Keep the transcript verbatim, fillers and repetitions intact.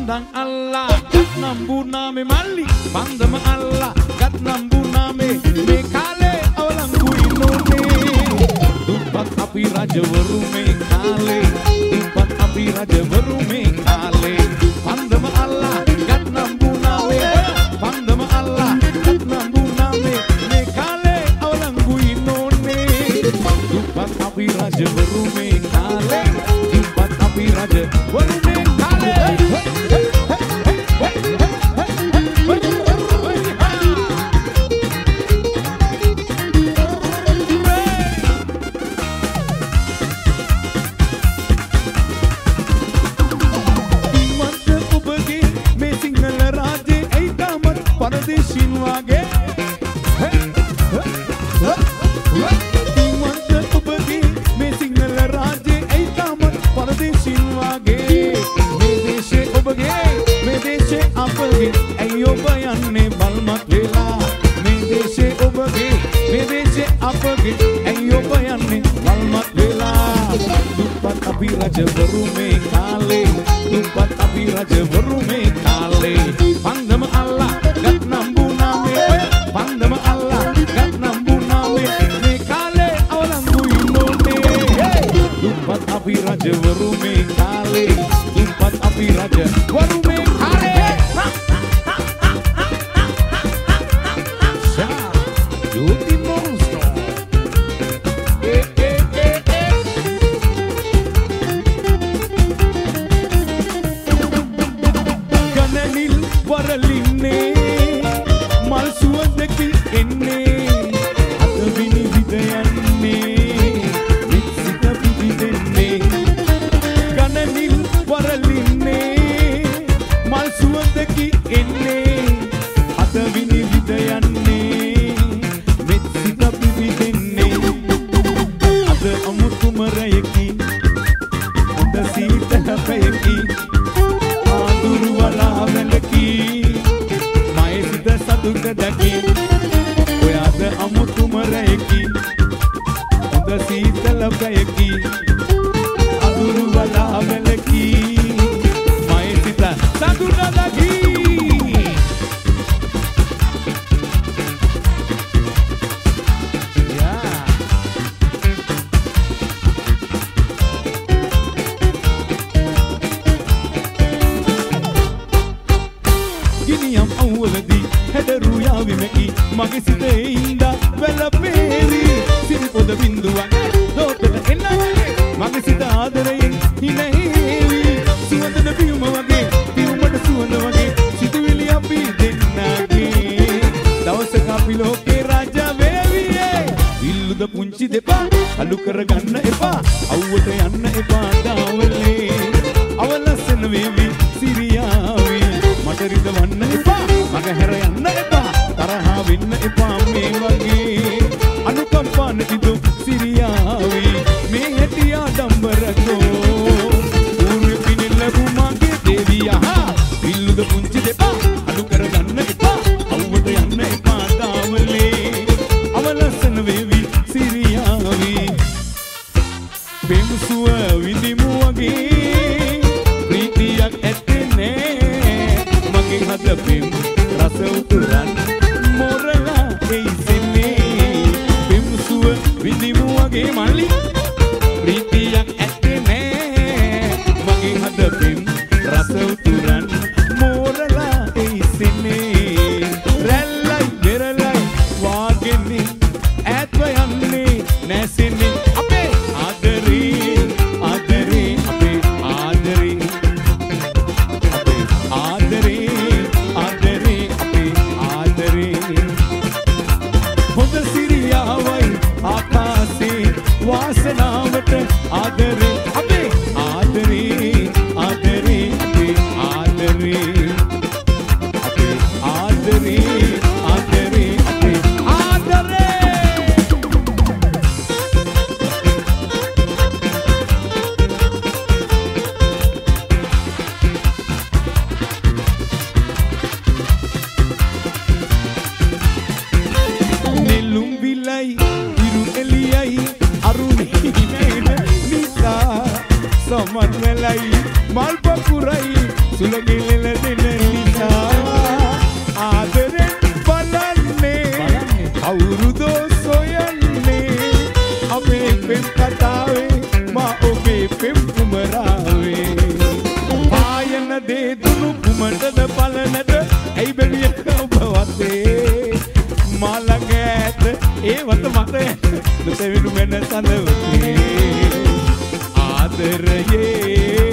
Pandang Allah gat nambuna me malli pandama Allah gat nambuna me me kale awlangu inone dupat api rajawuru me kale dupat api rajawuru me kale pandama Allah gat nambuna me pandama Allah gat nambuna me me kale awlangu inone dupat api rajawuru me kale dupat api rajawuru me Rajawuru me kale dupat api rajawuru me kale pandama Allah gat nambuna me pandama Allah gat nambuna me me kale awlangu inone dupat api rajawuru me kale dupat api rajawuru me kale sha Jyoti monster වරලින්නේ මල් සුවඳකි එන්නේ අතවිනි විදයන්නේ විසිත පිබිදෙන්නේ ගණනිල් වරලින්නේ මල් සුවඳකි එන්නේ අතවිනි විදයන්නේ විසිත පිබිදෙන්නේ අද අමුතුමරයකි හොඳ සීතල පැයකි ආදුරු වලා වැලකි සතුට දැකි ඔයාද අමුතුමරයකි හොඳ සීතල පැයකි අඳුරු වලා වැලකි මයි සිත සතුට දැකි ගිනියම් අවුවලදී හැඩරු යාවිමකි මගේ සිතේ ඉඳා වැළපේවි සිරිපොද බින්දුවක් දෝතට එන්නවගේ මගේ සිත ආදරයෙන් හිනේවි සුවඳන පියුම වගේ පියුමට සුවඳ වගේ සිතුවිලි අපි දෙන්නගේ දවසක අපි ලෝකේ රාජා වේවි ඉල්ලුද පුංචි දෙපා අලු කරගන්න එපා අවුවට යන්න එපා දාවලේ අවලස්සන වේවි සිරියාවි මට රිදවන්න එපා මග හැර යන්න එපා තරහා වෙන්න එපා මේ වගේ අනුකම්පා නැතිදු සිරියාවි මේ හැටියා ඩම්බරකෝ ඌරු පිනින් ලැබු මගේ දේවියා ඉල්ලුද පුංචි දෙපා අලු කරගන්න එපා අවුවට යන්න එපා තාවලේ අවලස්සන වේවි සිරියාවි පෙම්සුව විඳිමු වගේ ප්‍රීතියක් ඇත්තේ නෑ මගේ හද පෙම් රස උතුරන් මොරලා එයිසෙන්නේ පෙම්සුව විඳිමු වගේ මල්ලි ප්‍රීතියක් ඇත්තේ නෑ මගේ හද පෙම් රස උතුරන් මොරලා එයිසෙන්නේ රැල්ලයි දෙරලයි වාගෙන්නේ ඈත්ව යන්නේ නැසෙන්නේ අපේ ආදරේ ආදරේ අපේ ආදරේ අපේ ආදරේ හොඳ සිරියාවයි ආකාසේ වාසනාවට ආදරේ අපේ ආදරේ ආදරේ අපේ ආදරේ අපේ ආදරේ ආදරේ අපේ ආදරේ සමන් වෙලයි මල් පපුරයි සුලගිලෙල දෙන නිසා ආදරෙන් බලන්නේ කවුරුදෝ සොයන්නේ අපේ පෙම් කතාවේ මා ඔබේ පෙම් කුමරාවේ පායන දේ දුනු කුමටද බලනද ඇයි බැලිය ඔබ වතේ මා ළඟ ඇත ඒ වත මත නොතෙවිනු වෙන සඳවතේ ආදරයේ